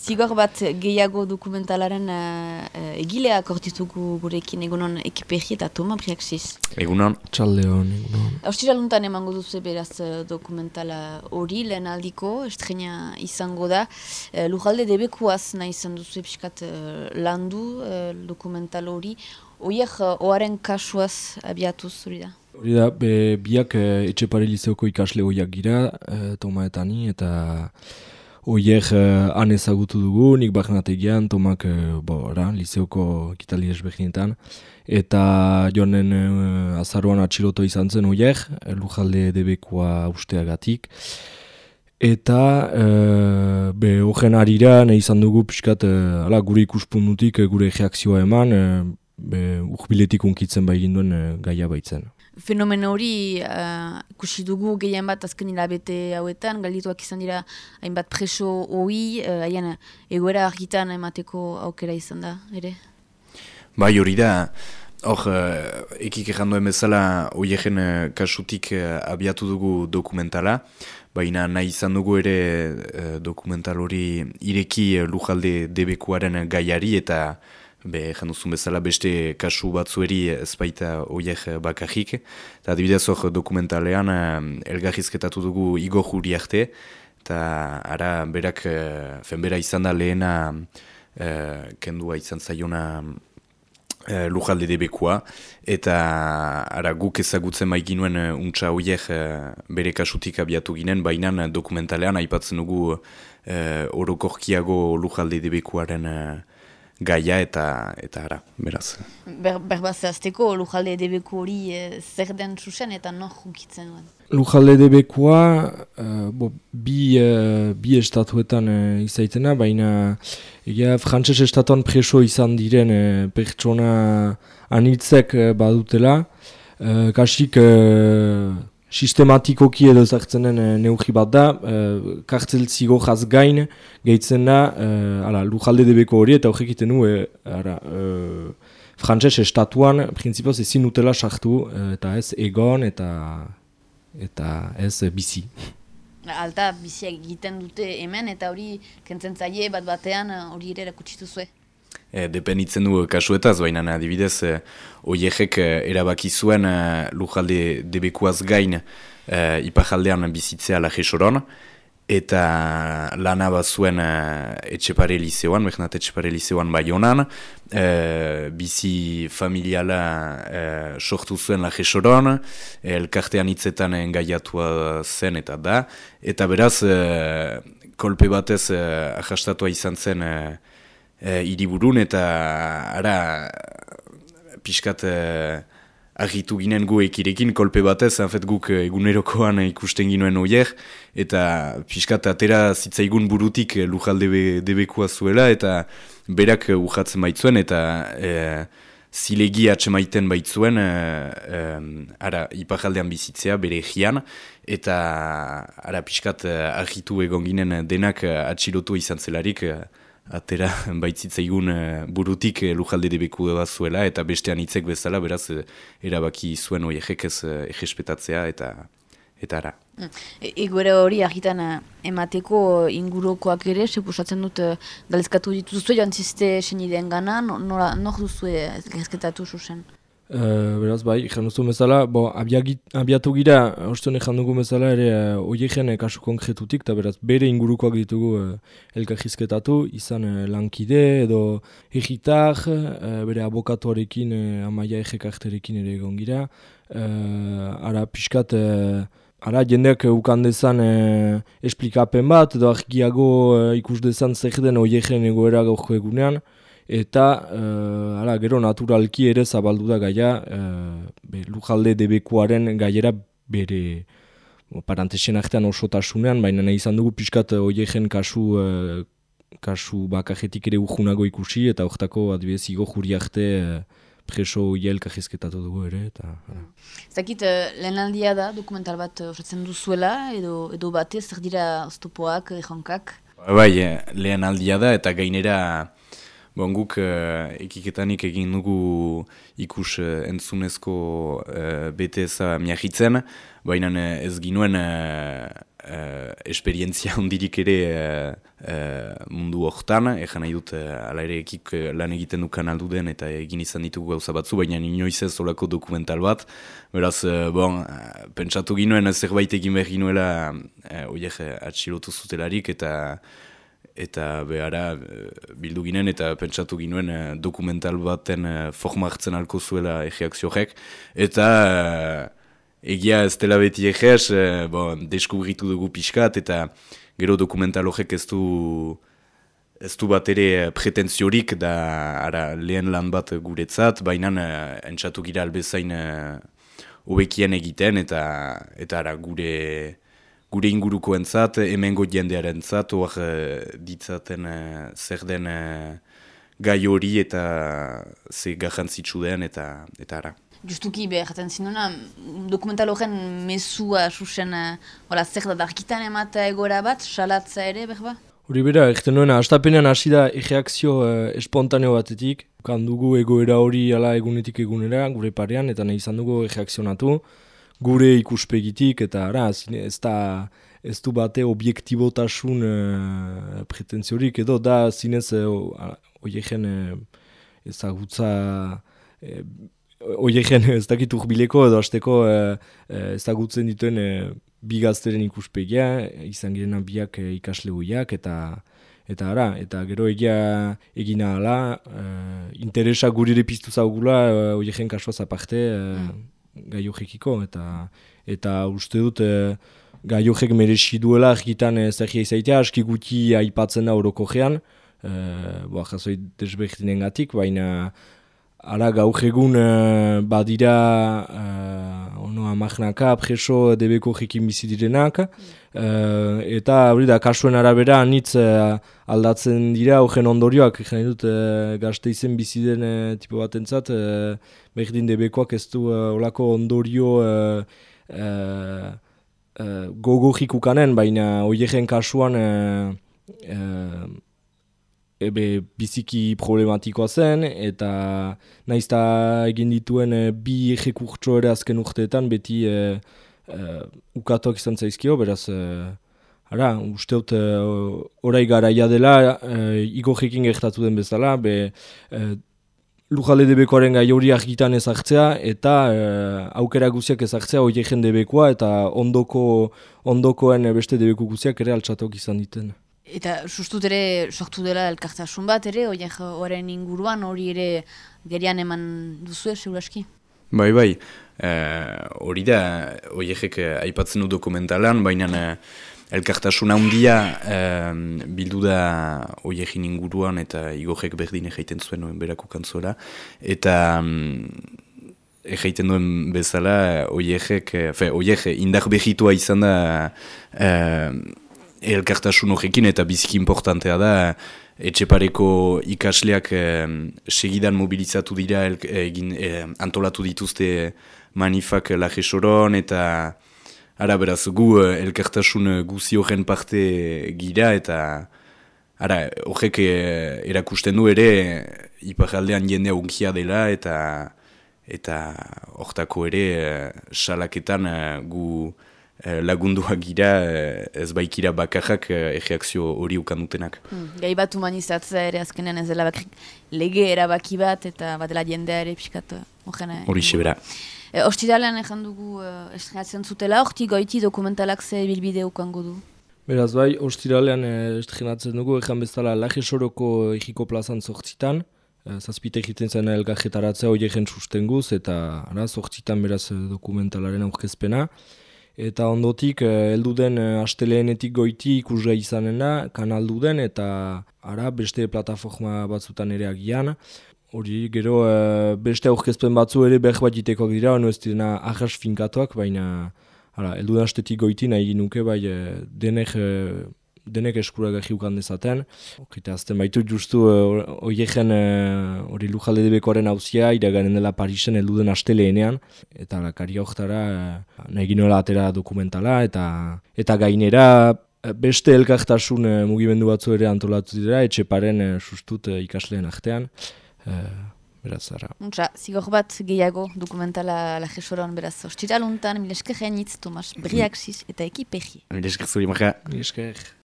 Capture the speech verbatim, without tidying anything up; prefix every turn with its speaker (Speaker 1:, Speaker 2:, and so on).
Speaker 1: Zigor bat gehiago dokumentalaren uh, egilea kortitugu gurekin egunon ekipegi eta Toma Briaxis.
Speaker 2: Egunon.
Speaker 3: Txaldeon, egunon.
Speaker 1: Ostiraluntan emango duzu beraz dokumentala hori, lehen aldiko, estrena izango da. Uh, Lujalde debekuaz nahi izan duzu episkat uh, landu uh, dokumental hori. Oiek uh, oaren kasuaz abiatuz hori da?
Speaker 3: Hori da, be, biak uh, Etxepare lizeoko ikasle hoiak gira, uh, Toma eta ni, eta oiek uh, han ezagutu dugu, nik barnategian, Tomak uh, bo, ra, lizeoko ekitaldi desberdinetan, eta joanen uh, azaroan atxiloto izan zen oiek, Lujalde debekua usteagatik, eta uh, be, horren harira nahi izan dugu pixkat uh, ala, gure ikuspuntutik uh, gure reakzioa eman, uh, be, urbiletik unkitzen bai ginduen uh, gaia baitzen.
Speaker 1: Fenomeno hori uh, ikusi dugu gehien bat azken hilabete hauetan, galdituak izan dira hainbat preso hoi, uh, haien egoera argitan emateko aukera izan da, ere?
Speaker 2: Bai, hori da, hor, uh, ekik erranduen bezala, hoiegen uh, kasutik uh, abiatu dugu dokumentala, baina nahi izan dugu ere uh, dokumental hori ireki uh, Lujalde debekuaren gaiari eta be, janduzun bezala beste kasu batzueri ezbaita oiek bakarrik. Eta adibidez hor dokumentalean elgarrizketatu dugu Igor Uriarte, eta ara berak, fenbera izan da lehena eh, kendua izan zaiona eh, Lujalde debekua, eta ara guk ezagutzen bai ginuen untsa oiek eh, bere kasutik abiatu ginen, baina dokumentalean aipatzen dugu eh, orokorkiago Lujalde debekuaren eh, gaia eta eta ara, beraz.
Speaker 1: Ber, berbaz azteko, Lujalde debeku hori e, zer den zuzen eta nor junkitzen duen?
Speaker 3: Lujalde debekua uh, bo, bi, uh, bi estatuetan uh, izaitena, baina egia frantses estatuan preso izan diren uh, pertsona anitzek uh, badutela. Uh, kasik uh, sistematikoki edo zartzenen uh, neurri bat da, uh, kartzel zigorraz gain gehitzen da uh, ala, Lujalde debeko hori eta horrek iten du uh, uh, frantses estatuan printzipioz ezin dutela sartu uh, eta ez egon eta eta ez uh, bizi.
Speaker 1: Alta biziak egiten dute hemen eta hori kentzen zaie bat batean hori ere erakutsitu zuen.
Speaker 2: E, depenitzen du kasuetaz, baina adibidez, e, oiegek e, erabaki zuen e, Lujalde debekuaz gain e, iparjaldean bizitzea Lajesoron, eta lana bat zuen e, Etxepare lizeoan, Bernat Etxepare lizeoan Baionan, e, bizi familiala e, sortu zuen Lajesoron, e, elkartean hitzetan engaiatua zen eta da, eta beraz, e, kolpe batez e, ahastatua izan zen e, E, iriburun eta ara pixkat e, argitu ginen gu ekirekin kolpe batez, hanfet guk egunerokoan ikusten ginuen oier, eta pixkat atera zitzaigun burutik Lujalde debekua zuela, eta berak ujatzen baitzuen, eta e, zilegi atsemaiten baitzuen, e, e, ara iparjaldean bizitzea bere egian, eta ara pixkat argitu egon ginen denak atxilotu izan zelarik, atera baitzitzaigun uh, burutik uh, Lujalde debeku bat zuela, eta bestean hitzek bezala, beraz, uh, erabaki zuen oiegek ez uh, egespetatzea, eta eta ara.
Speaker 1: E, Egoera hori argitan emateko ingurukoak ere, sepusatzen dut uh, galezkatu dituzue, joan ziste senideen gana, nora, nor duzue galezketatu zuzen?
Speaker 3: Uh, beraz bai, jan duzu bezala, bo, abiagit, abiatu gira, ostion jan dugu bezala ere uh, oiegen uh, kasu konkretutik, eta beraz bere ingurukoak ditugu uh, elkarrizketatu, izan uh, lankide edo egitar, uh, bere abokatuarekin, uh, Amaia egekarterekin ere egon gira, uh, ara pixkat, uh, ara jendeak uh, ukan dezan uh, esplikapen bat, edo argiago uh, ikus dezan zer den oiegen egoera gaurko egunean, eta uh, ala, gero naturalki ere zabaldu da gaia uh, be, Lujalde debekuaren gaiera bere parantesien artean osotasunean, baina nahi izan dugu pixkat oiegen kasu, uh, kasu bakajetik ere urjunago ikusi, eta hortako adibidez Igor Uriarte uh, preso hiel kajizketatu dugu ere. Eta,
Speaker 1: Zakit, uh, lehenaldia da dokumental bat osatzen duzuela, edo, edo batez, zer dira oztopoak, erronkak?
Speaker 2: Bai, lehen aldia da, eta gainera bon, guk uh, ekiketanik egin dugu ikus uh, entzunezko uh, B T S-a miahitzen, baina uh, ez ginuen uh, uh, esperientzia hondirik ere uh, uh, mundu hortan, egan nahi dut uh, ala ere ekik uh, lan egiten du kanal den eta egin izan ditugu gauza batzu, baina inoiz ez olako dokumental bat, beraz, uh, bon, uh, pentsatu ginoen zerbait egin behar ginuela uh, oiek uh, atxilotu zutelarik eta eta behara bildu ginen eta pentsatu ginuen uh, dokumental baten uh, forma hartzen alko zuela egeakzio horrek, eta uh, egia ez dela beti egez, uh, bon, deskubritu dugu pixkat, eta gero dokumental horrek ez du, ez du bat ere pretentziorik, da ara, lehen lan bat guretzat, baina uh, entzatu gira albezain uh, hobekien egiten, eta, eta ara, gure... gure ingurukoentzat, hemengo jendearentzat, hor uh, ditzaten uh, zer den uh, gai hori eta ze garrantzitsu den eta eta ara.
Speaker 1: Justuki behaten zinuna, dokumental horren mezua susen uh, zer da darkitan emata egora bat, salatza ere, berba?
Speaker 3: Hori bera, egiten nuena, astapenean hasi da egeakzio uh, espontaneo batetik, kandugu egoera hori ala egunetik egunera, gure parean, eta nahi izan dugu egeakzionatu, gure ikuspegitik, eta ara, ez da, ez du bate objektibotasun uh, pretentziorik, edo da zinez uh, oiegen uh, ezagutza, uh, oiegen ez dakit urbileko edo azteko uh, uh, ezagutzen dituen uh, bi gazteren ikuspegia, izan girena biak uh, ikasle hoiak, eta eta ara, eta gero egia egina ala, uh, interesa gurire piztu zaugula, uh, oiegen kasuaz aparte, uh, gai horrekiko, eta eta uste dut e, gai horrek merezi duela argitan e, zerria izaitea, aski guti aipatzen da orokorrean, e, boa, jazoi desberdinen gatik, baina ara gaur egun e, badira e, ono amagnaka, preso debeko horrekin bizi direnak, e, eta hori da, kasuen arabera anitz e, aldatzen dira horren ondorioak, egin dut e, gazte izen bizi den e, tipo batentzat, e, berdin debekoak ez du uh, olako ondorio uh, uh, uh, gogorrik ukanen, baina oiegen kasuan uh, uh, ebe biziki problematikoa zen, eta naizta egin dituen uh, bi egekurtso ere azken urteetan beti uh, uh, ukatuak izan zaizkio, beraz uh, ara, usteut uh, orai garaia dela uh, igorrekin gertatu den bezala, be uh, Lujale debekoaren gai hori argitan ezartzea eta e, aukera guziak ezartzea oiegen debekoa eta ondoko ondokoen beste debeku guziak ere altxatok izan diten.
Speaker 1: Eta sustut ere sortu dela elkartasun bat ere, oieg horren inguruan hori ere gerian eman duzu seguraski?
Speaker 2: Bai, bai, hori da oiegek aipatzen du dokumentalan, baina elkartasuna handia eh, bildu da oiegin inguruan eta igorrek berdin egeiten zuen berako kantzuela. Eta mm, egeiten duen bezala oiegek, fe, oiege indar behitua izan da eh, elkartasun horrekin eta biziki importantea da etxepareko ikasleak eh, segidan mobilizatu dira el, egin, eh, antolatu dituzte manifak Lajesoron eta ara, beraz, gu elkartasun guzi horren parte gira, eta ara, horrek erakusten du ere iparraldean jendea unkia dela, eta eta hortako ere salaketan gu lagunduak gira, ez baikira bakarrak egeakzio hori ukandutenak.
Speaker 1: Hmm, gai bat humanizatzea ere azkenean ez dela bakrik lege erabaki bat, eta batela jendea ere pixkat horren.
Speaker 2: Hori sebera.
Speaker 1: E, Ostiralean egin dugu e, estrenatzen zutela, horti goiti dokumentalak ze bilbide ukango du?
Speaker 3: Beraz bai, ostiralean e, estrenatzen dugu, egin bezala Lajesoroko egiko plazan zortzitan, e, zazpite egiten zen elgarretaratzea oiegen sustenguz, eta ara, zortzitan beraz dokumentalaren aurkezpena. Eta ondotik, heldu den asteleenetik goiti ikusga izanen da, kanaldu den, eta ara, beste plataforma batzutan ere agian. Hori, gero beste aurkezpen batzu ere behar bat jitekoak dira, ono ez direna ahas finkatuak, baina heldu den astetik goiti nahi nuke, bai denek, denek eskuragarri ukan dezaten. Eta azten baitu justu horiegen hori uh, Lujalde debekoaren hauzia, iraganen dela Parisen heldu den asteleenean, eta kari horretara nahi ginoela atera dokumentala, eta, eta gainera beste elkartasun mugimendu batzu ere antolatu dira, etxeparen sustut ikasleen artean. Uh, beraz, ara.
Speaker 1: Untsa, zigor bat gehiago dokumentala la jesoron, beraz, ostiraluntan, milesker jainitz, Tomas Briaxis eta ekipegi.
Speaker 2: Milesker zuri, Maja.
Speaker 3: Milesker.